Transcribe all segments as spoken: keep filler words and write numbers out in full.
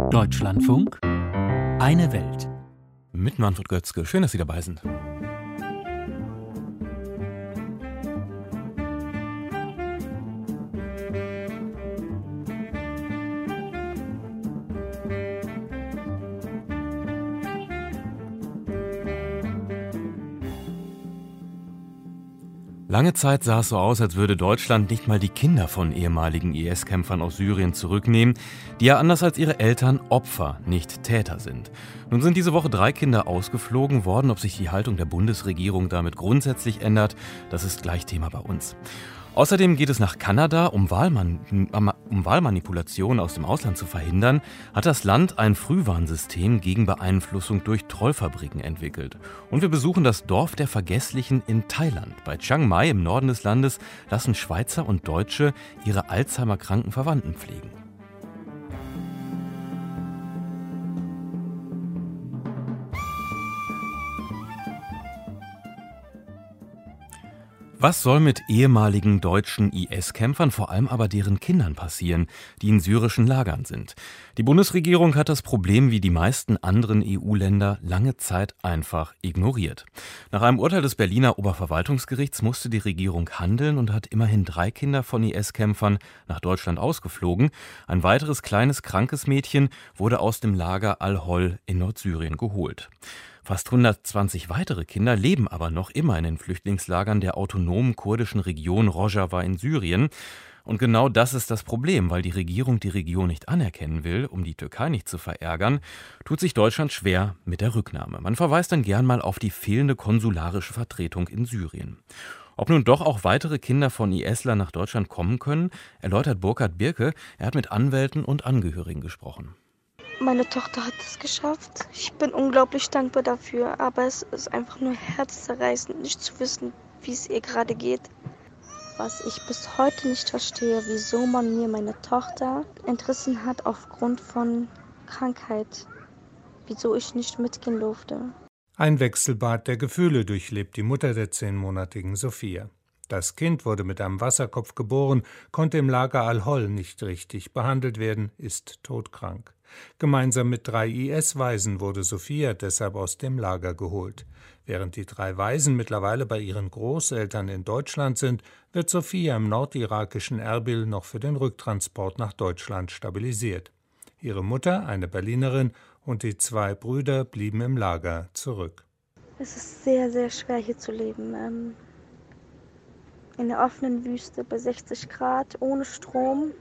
Deutschlandfunk, eine Welt. Mit Manfred Götzke. Schön, dass Sie dabei sind. Lange Zeit sah es so aus, als würde Deutschland nicht mal die Kinder von ehemaligen I S-Kämpfern aus Syrien zurücknehmen, die ja anders als ihre Eltern Opfer, nicht Täter sind. Nun sind diese Woche drei Kinder ausgeflogen worden. Ob sich die Haltung der Bundesregierung damit grundsätzlich ändert, das ist gleich Thema bei uns. Außerdem geht es nach Kanada, um, Wahlman- um Wahlmanipulationen aus dem Ausland zu verhindern, hat das Land ein Frühwarnsystem gegen Beeinflussung durch Trollfabriken entwickelt. Und wir besuchen das Dorf der Vergesslichen in Thailand. Bei Chiang Mai im Norden des Landes lassen Schweizer und Deutsche ihre Alzheimer-kranken Verwandten pflegen. Was soll mit ehemaligen deutschen I S-Kämpfern, vor allem aber deren Kindern passieren, die in syrischen Lagern sind? Die Bundesregierung hat das Problem wie die meisten anderen E U-Länder lange Zeit einfach ignoriert. Nach einem Urteil des Berliner Oberverwaltungsgerichts musste die Regierung handeln und hat immerhin drei Kinder von I S-Kämpfern nach Deutschland ausgeflogen. Ein weiteres kleines, krankes Mädchen wurde aus dem Lager Al-Hol in Nordsyrien geholt. Fast hundertzwanzig weitere Kinder leben aber noch immer in den Flüchtlingslagern der autonomen kurdischen Region Rojava in Syrien. Und genau das ist das Problem, weil die Regierung die Region nicht anerkennen will, um die Türkei nicht zu verärgern, tut sich Deutschland schwer mit der Rücknahme. Man verweist dann gern mal auf die fehlende konsularische Vertretung in Syrien. Ob nun doch auch weitere Kinder von I S-Lern nach Deutschland kommen können, erläutert Burkhard Birke. Er hat mit Anwälten und Angehörigen gesprochen. Meine Tochter hat es geschafft. Ich bin unglaublich dankbar dafür, aber es ist einfach nur herzzerreißend, nicht zu wissen, wie es ihr gerade geht. Was ich bis heute nicht verstehe, wieso man mir meine Tochter entrissen hat aufgrund von Krankheit. Wieso ich nicht mitgehen durfte. Ein Wechselbad der Gefühle durchlebt die Mutter der zehnmonatigen Sophia. Das Kind wurde mit einem Wasserkopf geboren, konnte im Lager Al-Hol nicht richtig behandelt werden, ist todkrank. Gemeinsam mit drei I S-Waisen wurde Sophia deshalb aus dem Lager geholt. Während die drei Waisen mittlerweile bei ihren Großeltern in Deutschland sind, wird Sophia im nordirakischen Erbil noch für den Rücktransport nach Deutschland stabilisiert. Ihre Mutter, eine Berlinerin, und die zwei Brüder blieben im Lager zurück. Es ist sehr, sehr schwer hier zu leben. Ähm, in der offenen Wüste bei sechzig Grad, ohne Strom.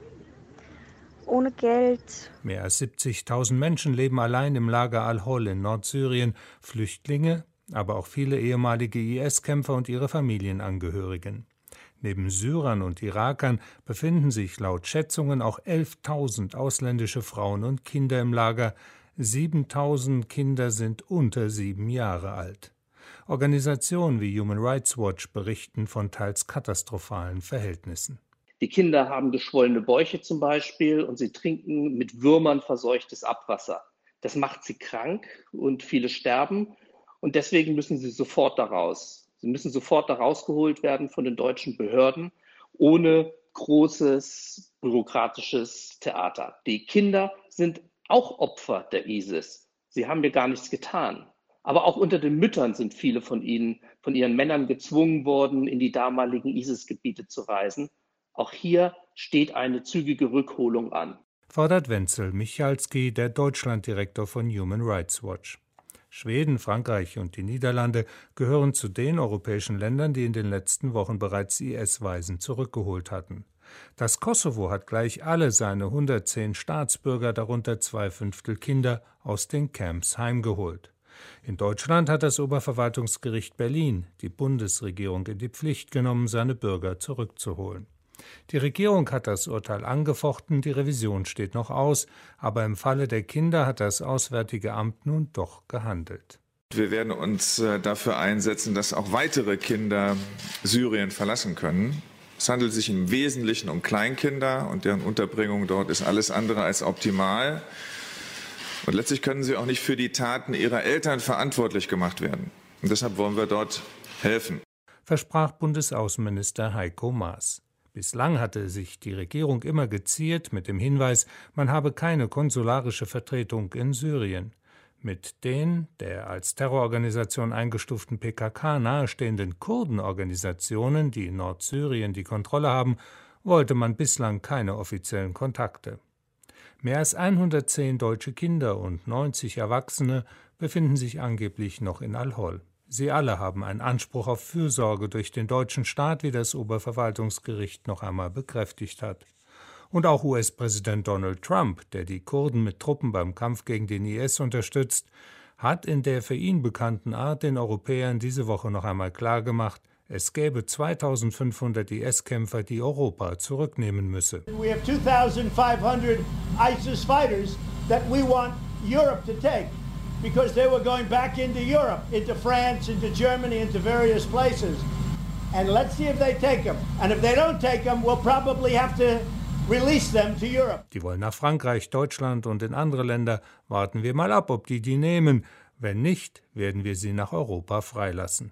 Ohne Geld. Mehr als siebzigtausend Menschen leben allein im Lager Al-Hol in Nordsyrien, Flüchtlinge, aber auch viele ehemalige I S-Kämpfer und ihre Familienangehörigen. Neben Syrern und Irakern befinden sich laut Schätzungen auch elftausend ausländische Frauen und Kinder im Lager. siebentausend Kinder sind unter sieben Jahre alt. Organisationen wie Human Rights Watch berichten von teils katastrophalen Verhältnissen. Die Kinder haben geschwollene Bäuche zum Beispiel und sie trinken mit Würmern verseuchtes Abwasser. Das macht sie krank und viele sterben und deswegen müssen sie sofort da raus. Sie müssen sofort da rausgeholt werden von den deutschen Behörden, ohne großes bürokratisches Theater. Die Kinder sind auch Opfer der ISIS. Sie haben mir gar nichts getan. Aber auch unter den Müttern sind viele von ihnen, von ihren Männern gezwungen worden, in die damaligen ISIS-Gebiete zu reisen. Auch hier steht eine zügige Rückholung an. Fordert Wenzel Michalski, der Deutschlanddirektor von Human Rights Watch. Schweden, Frankreich und die Niederlande gehören zu den europäischen Ländern, die in den letzten Wochen bereits I S-Waisen zurückgeholt hatten. Das Kosovo hat gleich alle seine hundertzehn Staatsbürger, darunter zwei Fünftel Kinder, aus den Camps heimgeholt. In Deutschland hat das Oberverwaltungsgericht Berlin die Bundesregierung in die Pflicht genommen, seine Bürger zurückzuholen. Die Regierung hat das Urteil angefochten, die Revision steht noch aus, aber im Falle der Kinder hat das Auswärtige Amt nun doch gehandelt. Wir werden uns dafür einsetzen, dass auch weitere Kinder Syrien verlassen können. Es handelt sich im Wesentlichen um Kleinkinder und deren Unterbringung dort ist alles andere als optimal. Und letztlich können sie auch nicht für die Taten ihrer Eltern verantwortlich gemacht werden. Und deshalb wollen wir dort helfen. Versprach Bundesaußenminister Heiko Maas. Bislang hatte sich die Regierung immer geziert mit dem Hinweis, man habe keine konsularische Vertretung in Syrien. Mit den der als Terrororganisation eingestuften P K K nahestehenden Kurdenorganisationen, die in Nordsyrien die Kontrolle haben, wollte man bislang keine offiziellen Kontakte. Mehr als hundertzehn deutsche Kinder und neunzig Erwachsene befinden sich angeblich noch in Al-Hol. Sie alle haben einen Anspruch auf Fürsorge durch den deutschen Staat, wie das Oberverwaltungsgericht noch einmal bekräftigt hat. Und auch U S-Präsident Donald Trump, der die Kurden mit Truppen beim Kampf gegen den I S unterstützt, hat in der für ihn bekannten Art den Europäern diese Woche noch einmal klargemacht, es gäbe zweitausendfünfhundert I S-Kämpfer, die Europa zurücknehmen müsse. We have two thousand five hundred ISIS fighters that we want Europe to take. Because they were going back into Europe, into France, into Germany, into various places. And let's see if they take them. And if they don't take them, we'll probably have to release them to Europe. Die wollen nach Frankreich, Deutschland und in andere Länder. Warten wir mal ab, ob die die nehmen. Wenn nicht, werden wir sie nach Europa freilassen.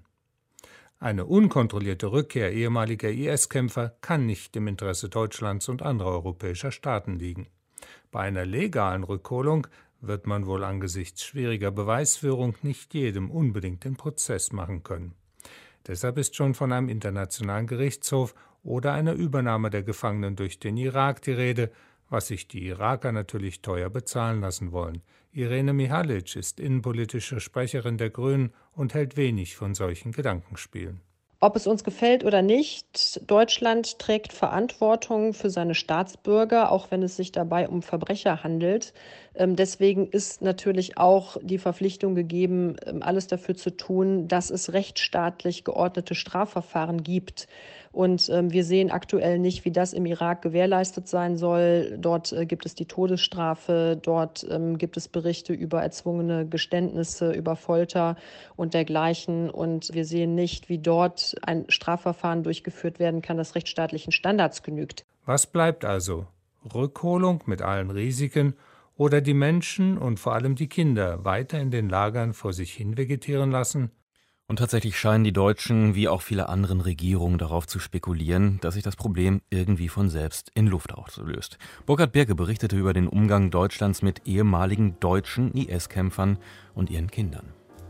Eine unkontrollierte Rückkehr ehemaliger I S-Kämpfer kann nicht im Interesse Deutschlands und anderer europäischer Staaten liegen. Bei einer legalen Rückholung wird man wohl angesichts schwieriger Beweisführung nicht jedem unbedingt den Prozess machen können. Deshalb ist schon von einem internationalen Gerichtshof oder einer Übernahme der Gefangenen durch den Irak die Rede, was sich die Iraker natürlich teuer bezahlen lassen wollen. Irene Mihalic ist innenpolitische Sprecherin der Grünen und hält wenig von solchen Gedankenspielen. Ob es uns gefällt oder nicht, Deutschland trägt Verantwortung für seine Staatsbürger, auch wenn es sich dabei um Verbrecher handelt. Deswegen ist natürlich auch die Verpflichtung gegeben, alles dafür zu tun, dass es rechtsstaatlich geordnete Strafverfahren gibt. Und wir sehen aktuell nicht, wie das im Irak gewährleistet sein soll. Dort gibt es die Todesstrafe, dort gibt es Berichte über erzwungene Geständnisse, über Folter und dergleichen. Und wir sehen nicht, wie dort ein Strafverfahren durchgeführt werden kann, das rechtsstaatlichen Standards genügt. Was bleibt also? Rückholung mit allen Risiken oder die Menschen und vor allem die Kinder weiter in den Lagern vor sich hin vegetieren lassen? Und tatsächlich scheinen die Deutschen wie auch viele anderen Regierungen darauf zu spekulieren, dass sich das Problem irgendwie von selbst in Luft auflöst. Burkhard Birke berichtete über den Umgang Deutschlands mit ehemaligen deutschen I S-Kämpfern und ihren Kindern.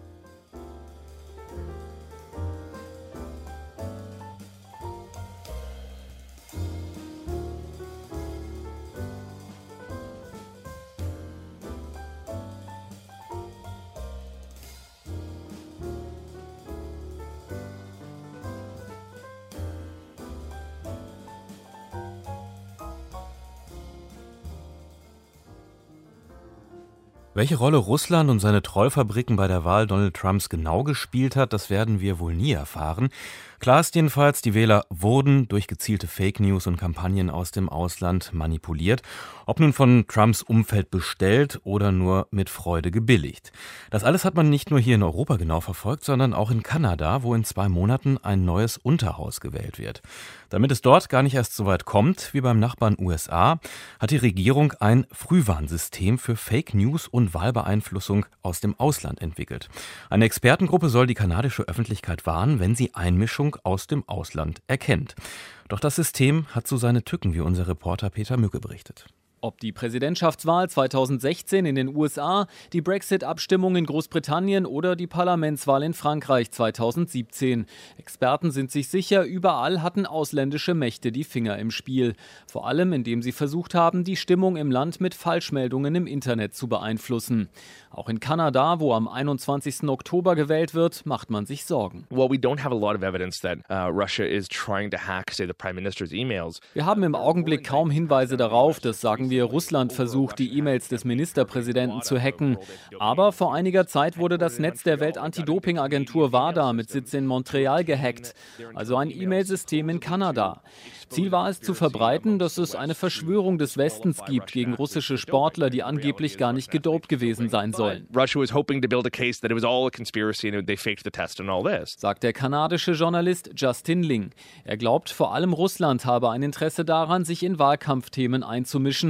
Welche Rolle Russland und seine Trollfabriken bei der Wahl Donald Trumps genau gespielt hat, das werden wir wohl nie erfahren. Klar ist jedenfalls, die Wähler wurden durch gezielte Fake News und Kampagnen aus dem Ausland manipuliert, ob nun von Trumps Umfeld bestellt oder nur mit Freude gebilligt. Das alles hat man nicht nur hier in Europa genau verfolgt, sondern auch in Kanada, wo in zwei Monaten ein neues Unterhaus gewählt wird. Damit es dort gar nicht erst so weit kommt wie beim Nachbarn U S A, hat die Regierung ein Frühwarnsystem für Fake News und Wahlbeeinflussung aus dem Ausland entwickelt. Eine Expertengruppe soll die kanadische Öffentlichkeit warnen, wenn sie Einmischung aus dem Ausland erkennt. Doch das System hat so seine Tücken, wie unser Reporter Peter Mücke berichtet. Ob die Präsidentschaftswahl zweitausendsechzehn in den U S A, die Brexit-Abstimmung in Großbritannien oder die Parlamentswahl in Frankreich zweitausendsiebzehn. Experten sind sich sicher, überall hatten ausländische Mächte die Finger im Spiel. Vor allem, indem sie versucht haben, die Stimmung im Land mit Falschmeldungen im Internet zu beeinflussen. Auch in Kanada, wo am einundzwanzigsten Oktober gewählt wird, macht man sich Sorgen. Well, we don't have a lot of evidence that uh, Russia is trying to hack, say, the Prime Minister's emails. Wir haben im Augenblick kaum Hinweise darauf, dass, sagen wir, Russland versucht, die E-Mails des Ministerpräsidenten zu hacken. Aber vor einiger Zeit wurde das Netz der Welt-Anti-Doping-Agentur WADA mit Sitz in Montreal gehackt, also ein E-Mail-System in Kanada. Ziel war es zu verbreiten, dass es eine Verschwörung des Westens gibt gegen russische Sportler, die angeblich gar nicht gedopt gewesen sein sollen. Russia was hoping to build a case that it was all a conspiracy and they faked the test and all this. Sagt der kanadische Journalist Justin Ling. Er glaubt, vor allem Russland habe ein Interesse daran, sich in Wahlkampfthemen einzumischen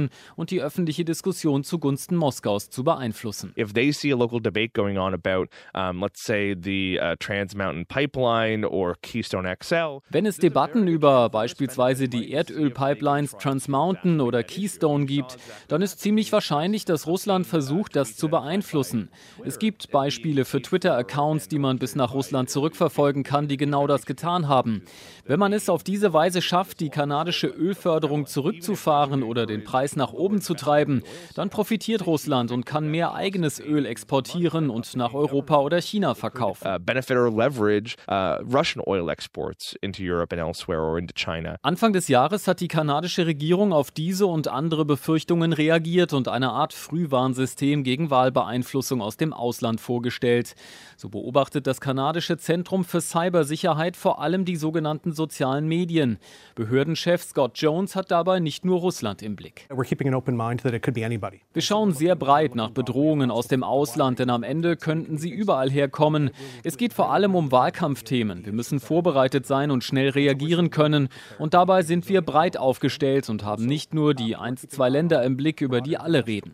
können und die öffentliche Diskussion zugunsten Moskaus zu beeinflussen. If they see a local debate going on about, um, let's say, the uh, Trans Mountain Pipeline or Keystone X L. Wenn es Debatten über beispielsweise die Erdölpipelines Trans Mountain oder Keystone gibt, dann ist ziemlich wahrscheinlich, dass Russland versucht, das zu beeinflussen. Es gibt Beispiele für Twitter-Accounts, die man bis nach Russland zurückverfolgen kann, die genau das getan haben. Wenn man es auf diese Weise schafft, die kanadische Ölförderung zurückzufahren oder den Preis nach oben zu treiben, dann profitiert Russland und kann mehr eigenes Öl exportieren und nach Europa oder China verkaufen. Uh, benefit or leverage uh, Russian oil exports into Europe and elsewhere or into China. Anfang des Jahres hat die kanadische Regierung auf diese und andere Befürchtungen reagiert und eine Art Frühwarnsystem gegen Wahlbeeinflussung aus dem Ausland vorgestellt. So beobachtet das kanadische Zentrum für Cybersicherheit vor allem die sogenannten sozialen Medien. Behördenchef Scott Jones hat dabei nicht nur Russland im Blick. Wir schauen sehr breit nach Bedrohungen aus dem Ausland, denn am Ende könnten sie überall herkommen. Es geht vor allem um Wahlkampfthemen. Wir müssen vorbereitet sein und schnell reagieren können. Und dabei sind wir breit aufgestellt und haben nicht nur die ein, zwei Länder im Blick, über die alle reden.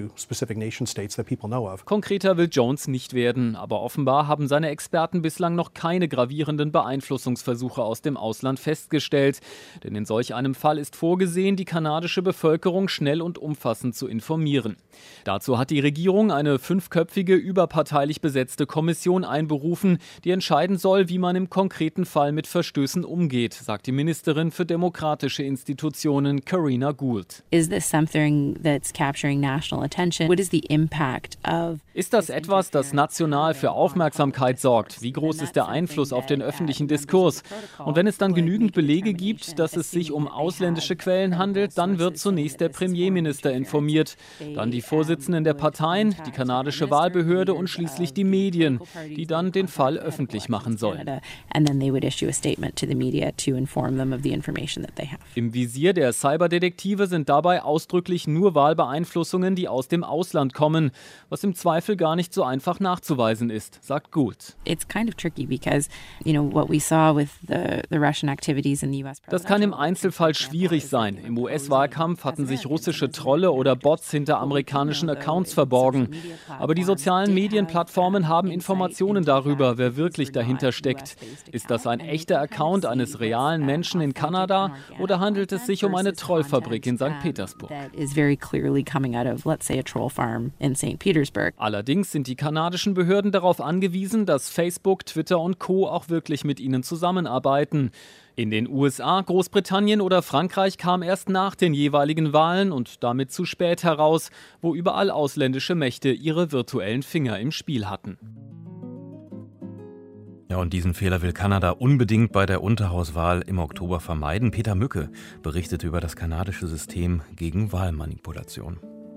Konkreter will Jones nicht werden, aber offenbar haben seine Experten bislang noch keine gravierenden Beeinflussungsversuche aus dem Ausland festgestellt. Denn in solch einem Fall ist vorgesehen, die kanadische Bevölkerung schnell und umfassend zu informieren. Dazu hat die Regierung eine fünfköpfige, überparteilich besetzte Kommission einberufen, die entscheiden soll, wie man im konkreten Fall mit Verstößen umgeht, sagt die Ministerin für demokratische Institutionen Karina Gould. Is this something that's capturing national attention? What is the impact of Ist das etwas, das national für Aufmerksamkeit sorgt? Wie groß ist der Einfluss auf den öffentlichen Diskurs? Und wenn es dann genügend Belege gibt, dass es sich um ausländische Quellen handelt, dann wird zunächst der Premierminister informiert, dann die Vorsitzenden der Parteien, die kanadische Wahlbehörde und schließlich die Medien, die dann den Fall öffentlich machen sollen. Im Visier der Cyberdetektive sind dabei ausdrücklich nur Wahlbeeinflussungen, die aus dem Ausland kommen, was im Zweifel gar nicht so einfach nachzuweisen ist, sagt Gould. Das kann im Einzelfall schwierig sein. Im U S-Wahlkampf hatten sich russische Trolle oder Bots hinter amerikanischen Accounts verborgen. Aber die sozialen Medienplattformen haben Informationen darüber, wer wirklich dahinter steckt. Ist das ein echter Account eines realen Menschen in Kanada oder handelt es sich um eine Trollfabrik in Sankt Petersburg? Allerdings sind die kanadischen Behörden darauf angewiesen, dass Facebook, Twitter und Co. auch wirklich mit ihnen zusammenarbeiten. In den U S A, Großbritannien oder Frankreich kam erst nach den jeweiligen Wahlen und damit zu spät heraus, wo überall ausländische Mächte ihre virtuellen Finger im Spiel hatten. Ja, und diesen Fehler will Kanada unbedingt bei der Unterhauswahl im Oktober vermeiden. Peter Mücke berichtete über das kanadische System gegen Wahlmanipulation.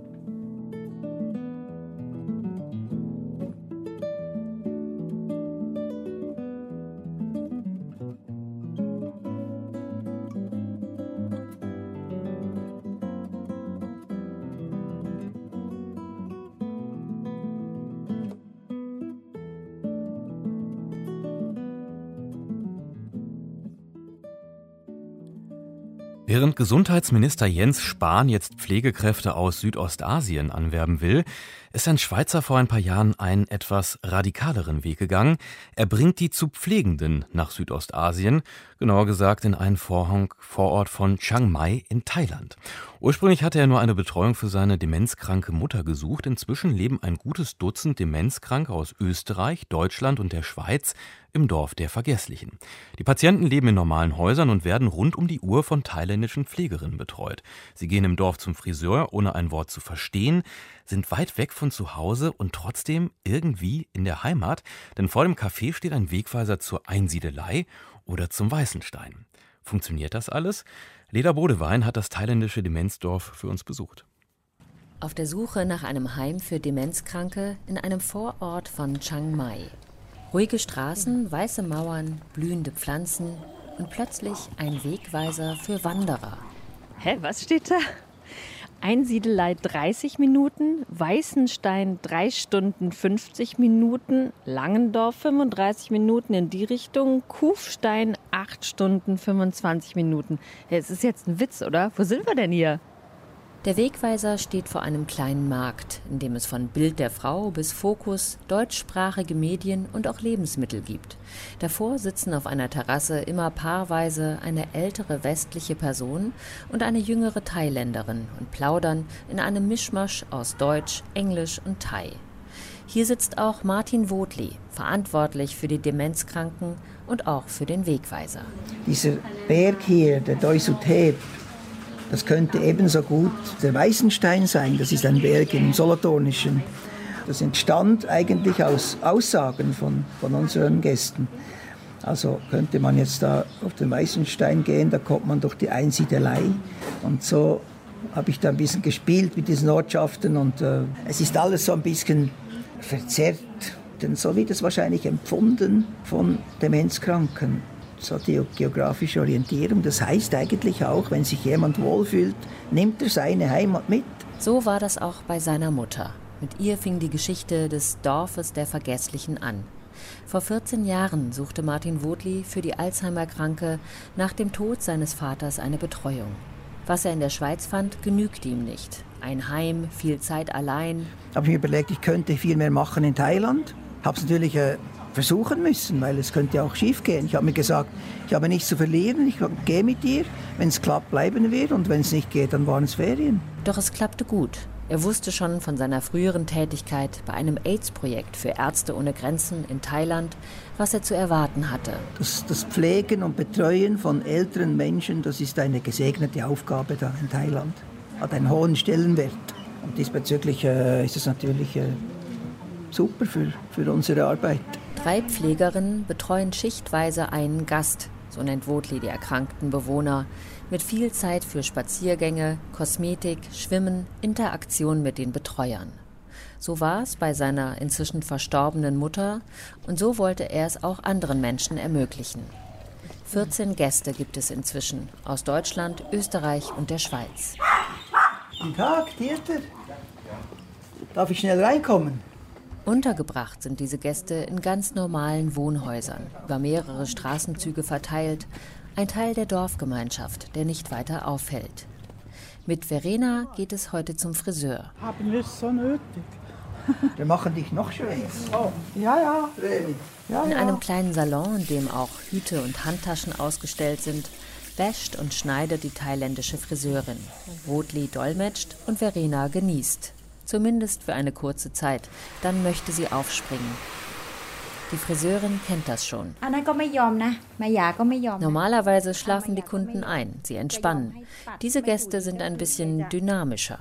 Während Gesundheitsminister Jens Spahn jetzt Pflegekräfte aus Südostasien anwerben will, ist ein Schweizer vor ein paar Jahren einen etwas radikaleren Weg gegangen. Er bringt die zu Pflegenden nach Südostasien, genauer gesagt in einen Vorort von Chiang Mai in Thailand. Ursprünglich hatte er nur eine Betreuung für seine demenzkranke Mutter gesucht. Inzwischen leben ein gutes Dutzend Demenzkranke aus Österreich, Deutschland und der Schweiz im Dorf der Vergesslichen. Die Patienten leben in normalen Häusern und werden rund um die Uhr von thailändischen Pflegerinnen betreut. Sie gehen im Dorf zum Friseur, ohne ein Wort zu verstehen, sind weit weg von zu Hause und trotzdem irgendwie in der Heimat, denn vor dem Café steht ein Wegweiser zur Einsiedelei oder zum Weißenstein. Funktioniert das alles? Leda Bodewein hat das thailändische Demenzdorf für uns besucht. Auf der Suche nach einem Heim für Demenzkranke in einem Vorort von Chiang Mai. Ruhige Straßen, weiße Mauern, blühende Pflanzen und plötzlich ein Wegweiser für Wanderer. Hä, was steht da? Einsiedelei dreißig Minuten, Weißenstein drei Stunden fünfzig Minuten, Langendorf fünfunddreißig Minuten in die Richtung, Kufstein acht Stunden fünfundzwanzig Minuten. Ja, es ist jetzt ein Witz, oder? Wo sind wir denn hier? Der Wegweiser steht vor einem kleinen Markt, in dem es von Bild der Frau bis Fokus deutschsprachige Medien und auch Lebensmittel gibt. Davor sitzen auf einer Terrasse immer paarweise eine ältere westliche Person und eine jüngere Thailänderin und plaudern in einem Mischmasch aus Deutsch, Englisch und Thai. Hier sitzt auch Martin Wotli, verantwortlich für die Demenzkranken und auch für den Wegweiser. Dieser Berg hier, der Doi Suthep, das könnte ebenso gut der Weißenstein sein. Das ist ein Berg im Solothurnischen. Das entstand eigentlich aus Aussagen von, von unseren Gästen. Also könnte man jetzt da auf den Weißenstein gehen, da kommt man durch die Einsiedelei. Und so habe ich da ein bisschen gespielt mit diesen Ortschaften. Und äh, es ist alles so ein bisschen verzerrt, denn so wird es wahrscheinlich empfunden von Demenzkranken. So die geografische Orientierung, das heißt eigentlich auch, wenn sich jemand wohlfühlt, nimmt er seine Heimat mit. So war das auch bei seiner Mutter. Mit ihr fing die Geschichte des Dorfes der Vergesslichen an. Vor vierzehn Jahren suchte Martin Wotli für die Alzheimer-Kranke nach dem Tod seines Vaters eine Betreuung. Was er in der Schweiz fand, genügte ihm nicht. Ein Heim, viel Zeit allein. Habe ich mir überlegt, ich könnte viel mehr machen in Thailand. Habe es natürlich äh, versuchen müssen, weil es könnte auch schief gehen. Ich habe mir gesagt, ich habe nichts zu verlieren, ich gehe mit dir. Wenn es klappt, bleiben wir, und wenn es nicht geht, dann waren es Ferien. Doch es klappte gut. Er wusste schon von seiner früheren Tätigkeit bei einem AIDS-Projekt für Ärzte ohne Grenzen in Thailand, was er zu erwarten hatte. Das, das Pflegen und Betreuen von älteren Menschen, das ist eine gesegnete Aufgabe da in Thailand. Hat einen hohen Stellenwert. Und diesbezüglich äh, ist es natürlich äh, super für, für unsere Arbeit. Drei Pflegerinnen betreuen schichtweise einen Gast, so nennt Wotli die erkrankten Bewohner, mit viel Zeit für Spaziergänge, Kosmetik, Schwimmen, Interaktion mit den Betreuern. So war es bei seiner inzwischen verstorbenen Mutter, und so wollte er es auch anderen Menschen ermöglichen. vierzehn Gäste gibt es inzwischen, aus Deutschland, Österreich und der Schweiz. Guten Tag, Dieter. Darf ich schnell reinkommen? Untergebracht sind diese Gäste in ganz normalen Wohnhäusern, über mehrere Straßenzüge verteilt, ein Teil der Dorfgemeinschaft, der nicht weiter auffällt. Mit Verena geht es heute zum Friseur. Haben wir es so nötig? Wir machen dich noch schöner. Oh, ja, ja. ja in ja. einem kleinen Salon, in dem auch Hüte und Handtaschen ausgestellt sind, wäscht und schneidet die thailändische Friseurin. Wotli dolmetscht und Verena genießt. Zumindest für eine kurze Zeit. Dann möchte sie aufspringen. Die Friseurin kennt das schon. Normalerweise schlafen die Kunden ein, sie entspannen. Diese Gäste sind ein bisschen dynamischer.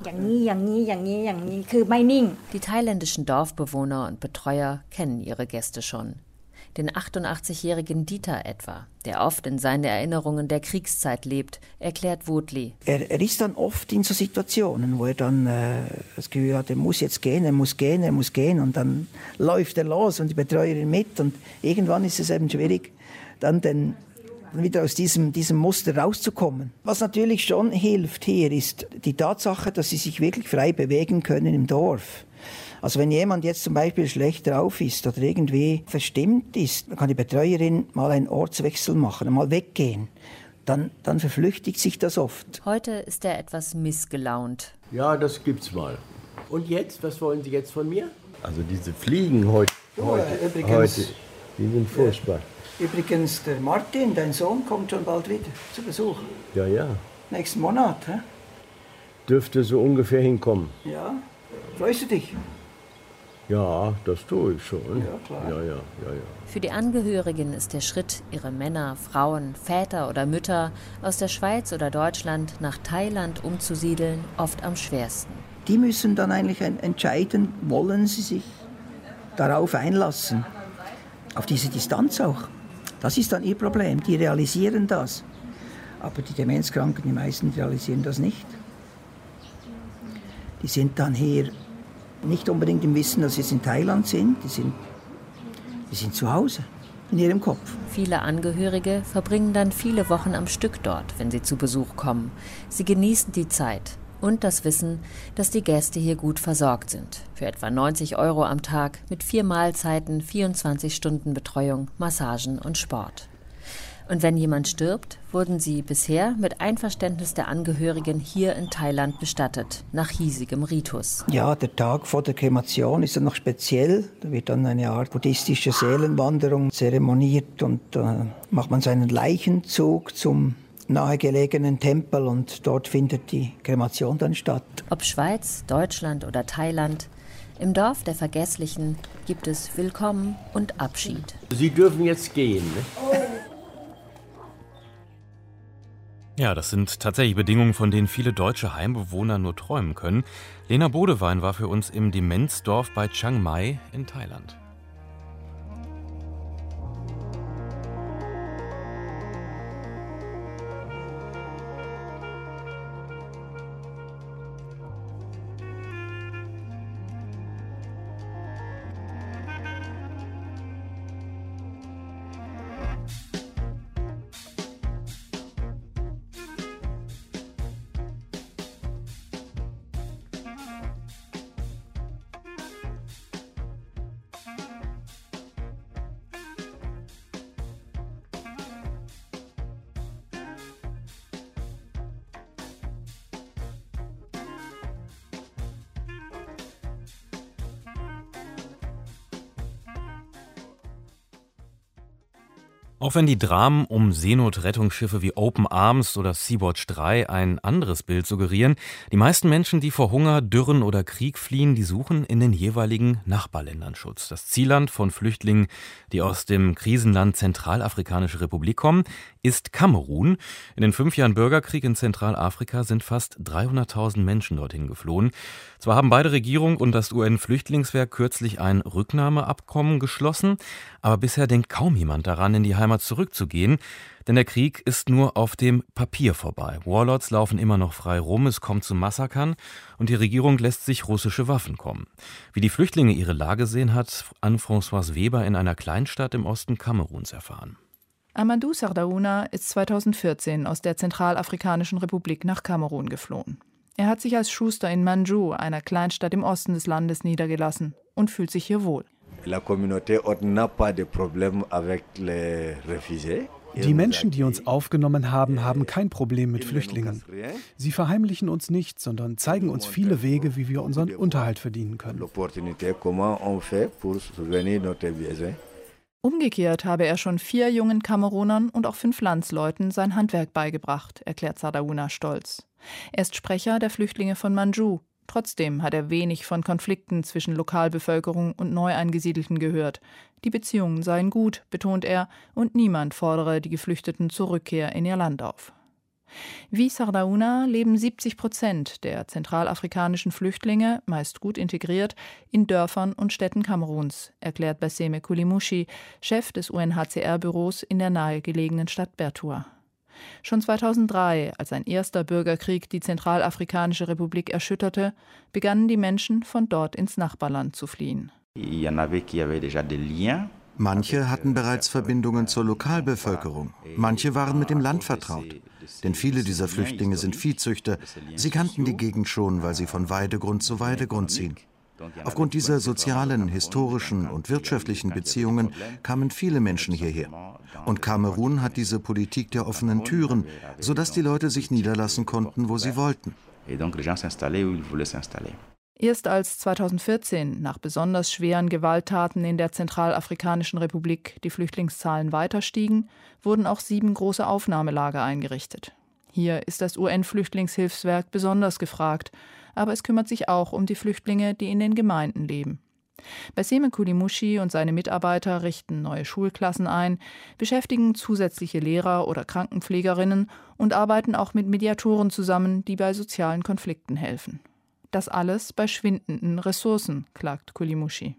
Die thailändischen Dorfbewohner und Betreuer kennen ihre Gäste schon. Den achtundachtzigjährigen Dieter etwa, der oft in seinen Erinnerungen der Kriegszeit lebt, erklärt Wotli. Er, er ist dann oft in so Situationen, wo er dann äh, das Gefühl hat, er muss jetzt gehen, er muss gehen, er muss gehen. Und dann läuft er los und die Betreuerin mit. Und irgendwann ist es eben schwierig, dann den, wieder aus diesem, diesem Muster rauszukommen. Was natürlich schon hilft hier, ist die Tatsache, dass sie sich wirklich frei bewegen können im Dorf. Also wenn jemand jetzt zum Beispiel schlecht drauf ist oder irgendwie verstimmt ist, dann kann die Betreuerin mal einen Ortswechsel machen, mal weggehen. Dann, dann verflüchtigt sich das oft. Heute ist er etwas missgelaunt. Ja, das gibt's mal. Und jetzt, was wollen Sie jetzt von mir? Also diese Fliegen heute, heute, oh, übrigens, heute die sind furchtbar. Übrigens, der Martin, dein Sohn, kommt schon bald wieder zu Besuch. Ja, ja. Nächsten Monat, hä? Dürfte so ungefähr hinkommen. Ja. Freust du dich? Ja, das tue ich schon. Ja, klar. Ja, ja, ja, ja. Für die Angehörigen ist der Schritt, ihre Männer, Frauen, Väter oder Mütter aus der Schweiz oder Deutschland nach Thailand umzusiedeln, oft am schwersten. Die müssen dann eigentlich entscheiden, wollen sie sich darauf einlassen, auf diese Distanz auch. Das ist dann ihr Problem, die realisieren das. Aber die Demenzkranken, die meisten realisieren das nicht. Die sind dann hier nicht unbedingt im Wissen, dass sie jetzt in Thailand sind. Die sind, die sind zu Hause, in ihrem Kopf. Viele Angehörige verbringen dann viele Wochen am Stück dort, wenn sie zu Besuch kommen. Sie genießen die Zeit und das Wissen, dass die Gäste hier gut versorgt sind. Für etwa neunzig Euro am Tag mit vier Mahlzeiten, vierundzwanzig Stunden Betreuung, Massagen und Sport. Und wenn jemand stirbt, wurden sie bisher mit Einverständnis der Angehörigen hier in Thailand bestattet, nach hiesigem Ritus. Ja, der Tag vor der Kremation ist dann noch speziell. Da wird dann eine Art buddhistische Seelenwanderung zeremoniert und äh, macht man seinen Leichenzug zum nahegelegenen Tempel und dort findet die Kremation dann statt. Ob Schweiz, Deutschland oder Thailand, im Dorf der Vergesslichen gibt es Willkommen und Abschied. Sie dürfen jetzt gehen, ne? Ja, das sind tatsächlich Bedingungen, von denen viele deutsche Heimbewohner nur träumen können. Lena Bodewein war für uns im Demenzdorf bei Chiang Mai in Thailand. Auch wenn die Dramen um Seenotrettungsschiffe wie Open Arms oder Sea-Watch drei ein anderes Bild suggerieren, die meisten Menschen, die vor Hunger, Dürren oder Krieg fliehen, die suchen in den jeweiligen Nachbarländern Schutz. Das Zielland von Flüchtlingen, die aus dem Krisenland Zentralafrikanische Republik kommen, ist Kamerun. In den fünf Jahren Bürgerkrieg in Zentralafrika sind fast dreihunderttausend Menschen dorthin geflohen. Zwar haben beide Regierung und das U N-Flüchtlingswerk kürzlich ein Rücknahmeabkommen geschlossen, aber bisher denkt kaum jemand daran, in die Heimat zurückzugehen, denn der Krieg ist nur auf dem Papier vorbei. Warlords laufen immer noch frei rum, es kommt zu Massakern und die Regierung lässt sich russische Waffen kommen. Wie die Flüchtlinge ihre Lage sehen, hat Anne-Françoise Weber in einer Kleinstadt im Osten Kameruns erfahren. Amadou Sardaouna ist zweitausendvierzehn aus der Zentralafrikanischen Republik nach Kamerun geflohen. Er hat sich als Schuster in Manjou, einer Kleinstadt im Osten des Landes, niedergelassen und fühlt sich hier wohl. Die Menschen, die uns aufgenommen haben, haben kein Problem mit Flüchtlingen. Sie verheimlichen uns nichts, sondern zeigen uns viele Wege, wie wir unseren Unterhalt verdienen können. Umgekehrt habe er schon vier jungen Kamerunern und auch fünf Landsleuten sein Handwerk beigebracht, erklärt Sardaouna stolz. Er ist Sprecher der Flüchtlinge von Manjou. Trotzdem hat er wenig von Konflikten zwischen Lokalbevölkerung und Neueingesiedelten gehört. Die Beziehungen seien gut, betont er, und niemand fordere die Geflüchteten zur Rückkehr in ihr Land auf. Wie Sardaouna leben siebzig Prozent der zentralafrikanischen Flüchtlinge, meist gut integriert, in Dörfern und Städten Kameruns, erklärt Basseme Koulimushi, Chef des U N H C R-Büros in der nahegelegenen Stadt Bertoua. Schon zweitausenddrei, als ein erster Bürgerkrieg die Zentralafrikanische Republik erschütterte, begannen die Menschen von dort ins Nachbarland zu fliehen. Manche hatten bereits Verbindungen zur Lokalbevölkerung. Manche waren mit dem Land vertraut. Denn viele dieser Flüchtlinge sind Viehzüchter. Sie kannten die Gegend schon, weil sie von Weidegrund zu Weidegrund ziehen. Aufgrund dieser sozialen, historischen und wirtschaftlichen Beziehungen kamen viele Menschen hierher. Und Kamerun hat diese Politik der offenen Türen, sodass die Leute sich niederlassen konnten, wo sie wollten. Erst als zweitausendvierzehn nach besonders schweren Gewalttaten in der Zentralafrikanischen Republik die Flüchtlingszahlen weiter stiegen, wurden auch sieben große Aufnahmelager eingerichtet. Hier ist das U N-Flüchtlingshilfswerk besonders gefragt, aber es kümmert sich auch um die Flüchtlinge, die in den Gemeinden leben. Basseme Koulimushi und seine Mitarbeiter richten neue Schulklassen ein, beschäftigen zusätzliche Lehrer oder Krankenpflegerinnen und arbeiten auch mit Mediatoren zusammen, die bei sozialen Konflikten helfen. Das alles bei schwindenden Ressourcen, klagt Koulimushi.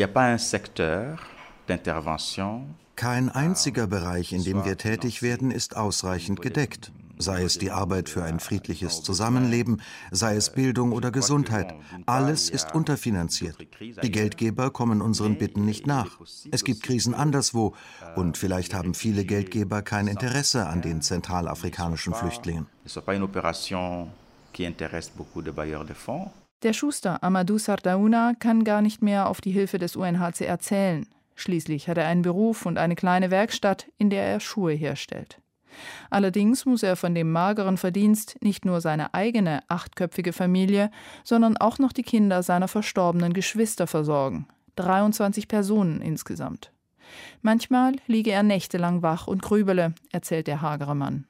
Kein einziger Bereich, in dem wir tätig werden, ist ausreichend gedeckt. Sei es die Arbeit für ein friedliches Zusammenleben, sei es Bildung oder Gesundheit. Alles ist unterfinanziert. Die Geldgeber kommen unseren Bitten nicht nach. Es gibt Krisen anderswo und vielleicht haben viele Geldgeber kein Interesse an den zentralafrikanischen Flüchtlingen. Der Schuster Amadou Sardaouna kann gar nicht mehr auf die Hilfe des U N H C R zählen. Schließlich hat er einen Beruf und eine kleine Werkstatt, in der er Schuhe herstellt. Allerdings muss er von dem mageren Verdienst nicht nur seine eigene achtköpfige Familie, sondern auch noch die Kinder seiner verstorbenen Geschwister versorgen. dreiundzwanzig Personen insgesamt. Manchmal liege er nächtelang wach und grübele, erzählt der hagere Mann.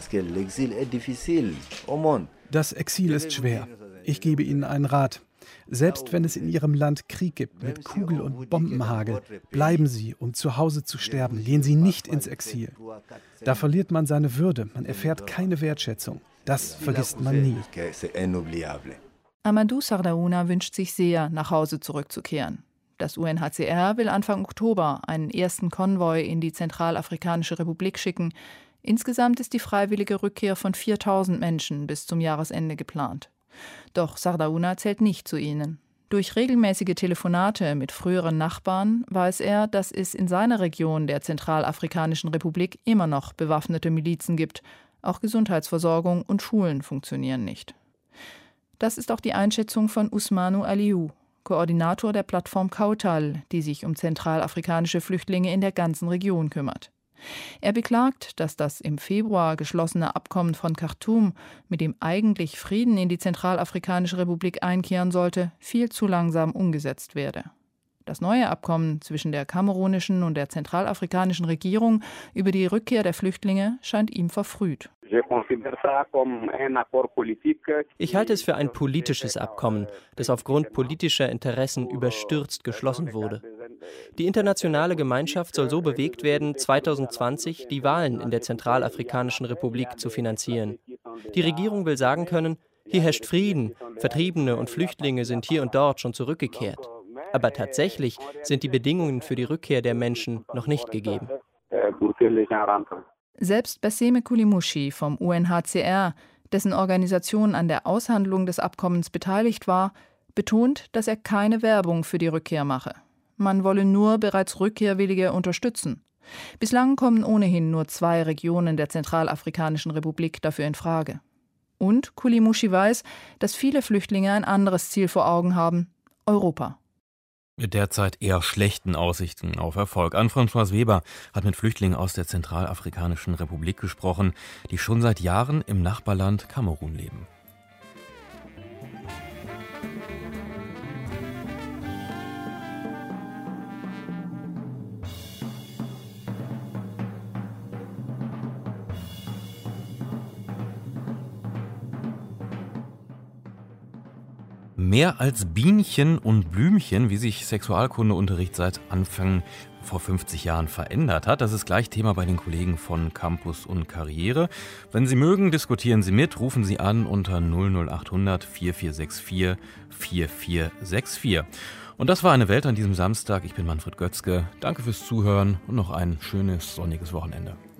Das Exil ist schwer. Ich gebe Ihnen einen Rat. Selbst wenn es in Ihrem Land Krieg gibt mit Kugel- und Bombenhagel, bleiben Sie, um zu Hause zu sterben. Gehen Sie nicht ins Exil. Da verliert man seine Würde, man erfährt keine Wertschätzung. Das vergisst man nie. Amadou Sardaouna wünscht sich sehr, nach Hause zurückzukehren. Das U N H C R will Anfang Oktober einen ersten Konvoi in die Zentralafrikanische Republik schicken. Insgesamt ist die freiwillige Rückkehr von viertausend Menschen bis zum Jahresende geplant. Doch Sardaouna zählt nicht zu ihnen. Durch regelmäßige Telefonate mit früheren Nachbarn weiß er, dass es in seiner Region der Zentralafrikanischen Republik immer noch bewaffnete Milizen gibt. Auch Gesundheitsversorgung und Schulen funktionieren nicht. Das ist auch die Einschätzung von Ousmane Aliou, Koordinator der Plattform Kautal, die sich um zentralafrikanische Flüchtlinge in der ganzen Region kümmert. Er beklagt, dass das im Februar geschlossene Abkommen von Khartoum, mit dem eigentlich Frieden in die Zentralafrikanische Republik einkehren sollte, viel zu langsam umgesetzt werde. Das neue Abkommen zwischen der kamerunischen und der zentralafrikanischen Regierung über die Rückkehr der Flüchtlinge scheint ihm verfrüht. Ich halte es für ein politisches Abkommen, das aufgrund politischer Interessen überstürzt geschlossen wurde. Die internationale Gemeinschaft soll so bewegt werden, zweitausendzwanzig die Wahlen in der Zentralafrikanischen Republik zu finanzieren. Die Regierung will sagen können, hier herrscht Frieden, Vertriebene und Flüchtlinge sind hier und dort schon zurückgekehrt. Aber tatsächlich sind die Bedingungen für die Rückkehr der Menschen noch nicht gegeben. Selbst Basseme Koulimushi vom U N H C R, dessen Organisation an der Aushandlung des Abkommens beteiligt war, betont, dass er keine Werbung für die Rückkehr mache. Man wolle nur bereits Rückkehrwillige unterstützen. Bislang kommen ohnehin nur zwei Regionen der Zentralafrikanischen Republik dafür in Frage. Und Koulimushi weiß, dass viele Flüchtlinge ein anderes Ziel vor Augen haben: Europa. Mit derzeit eher schlechten Aussichten auf Erfolg. Anne-Françoise Weber hat mit Flüchtlingen aus der Zentralafrikanischen Republik gesprochen, die schon seit Jahren im Nachbarland Kamerun leben. Mehr als Bienchen und Blümchen, wie sich Sexualkundeunterricht seit Anfang vor fünfzig Jahren verändert hat. Das ist gleich Thema bei den Kollegen von Campus und Karriere. Wenn Sie mögen, diskutieren Sie mit, rufen Sie an unter null null acht hundert vier vier sechs vier vier vier sechs vier. Und das war eine Welt an diesem Samstag. Ich bin Manfred Götzke. Danke fürs Zuhören und noch ein schönes sonniges Wochenende.